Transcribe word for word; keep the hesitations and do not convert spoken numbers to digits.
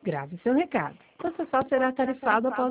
Grave seu recado. Você só será tarifado após